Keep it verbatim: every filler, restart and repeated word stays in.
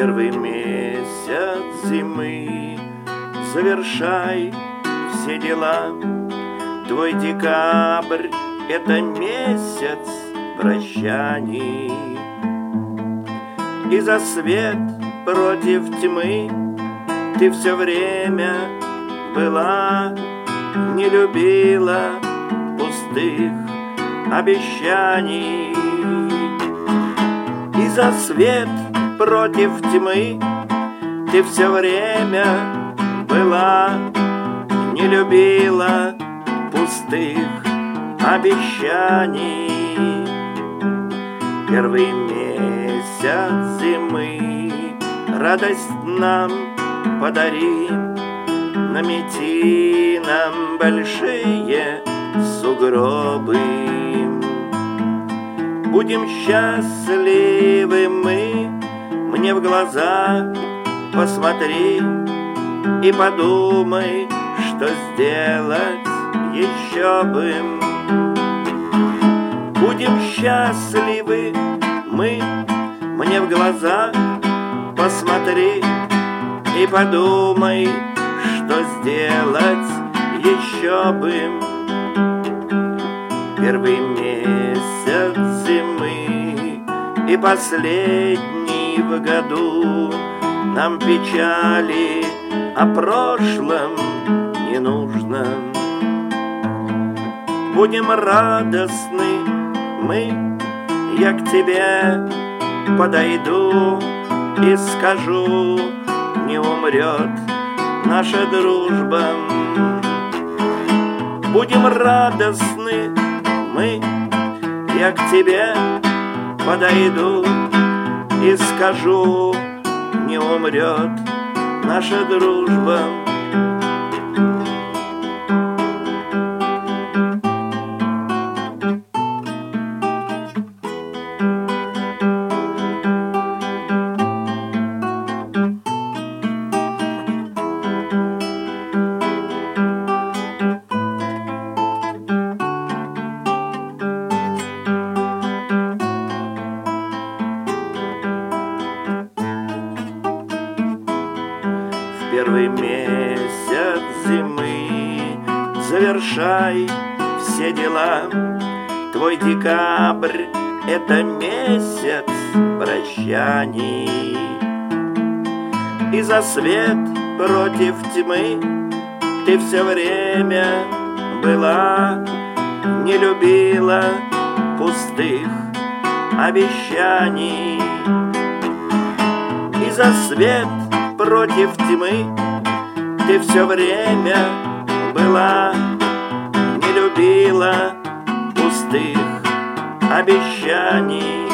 первый месяц зимы. Завершай все дела. Твой декабрь — это месяц прощаний. И за свет против тьмы ты все время была, не любила пустых обещаний. И за свет против тьмы ты все время была, не любила пустых обещаний. Первый месяц зимы радость нам подари, намети нам большие сугробы. Будем счастливы мы, мне в глаза посмотри и подумай, что сделать еще бы. Будем счастливы мы, мне в глаза посмотри и подумай, что сделать еще бы. Первый месяц зимы и последний в году, нам печали о прошлом не нужно. Будем радостны мы, я к тебе подойду и скажу: не умрет наша дружба. Будем радостны мы, я к тебе подойду и скажу: не умрет наша дружба. Первый месяц зимы завершай все дела. Твой декабрь — это месяц прощаний. И за свет против тьмы ты все время была, не любила пустых обещаний. И за свет против тьмы ты все время была, не любила пустых обещаний.